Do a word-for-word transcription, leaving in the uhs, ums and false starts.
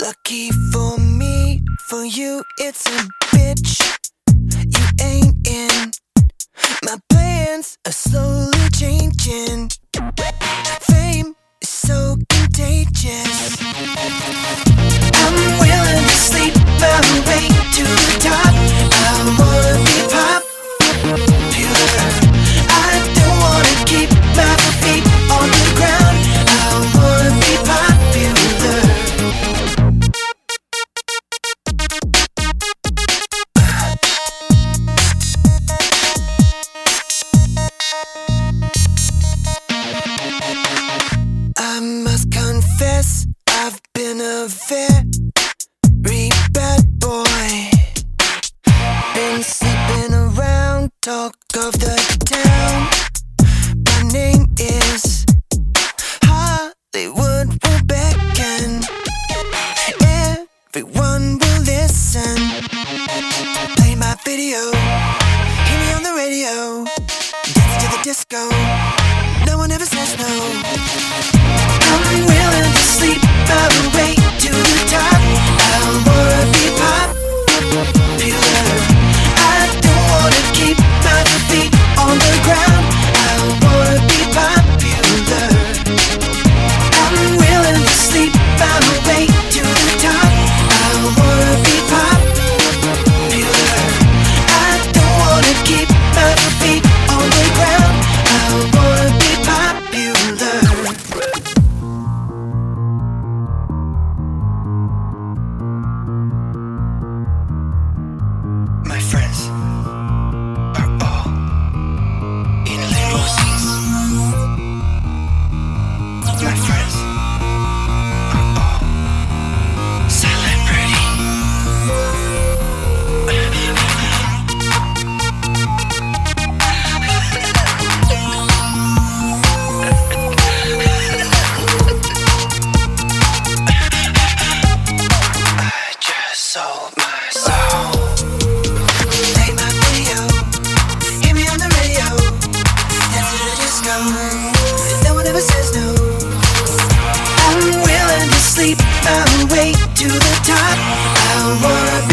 Lucky for me, for you it's a bitch. You ain't in. My plans are slowly changing. Fame is so contagious. I'm willing to sleep my way to the top. I wanna be popular. I don't wanna keep my feet on the ground. I wanna be popular. I must confess, I've been a very bad boy. Been sleeping around, talk of the town. My name is Hollywood will beckon. Everyone will listen. Play my video, hear me on the radio. Dance to the disco, no one ever says no. I'm willing to sleep my way to the top. I wanna be popular. I don't wanna keep my feet on the ground. I wanna be popular. I'm willing to sleep my way to the top. I wanna be popular. I don't wanna keep my feet on the ground. I wanna be popular. My friends are all in limousines. My friends are all celebrity. I just sold my soul. Play my video, hear me on the radio. Dance to the disco, no one ever says no. I'm willing to sleep my way to the top. I wanna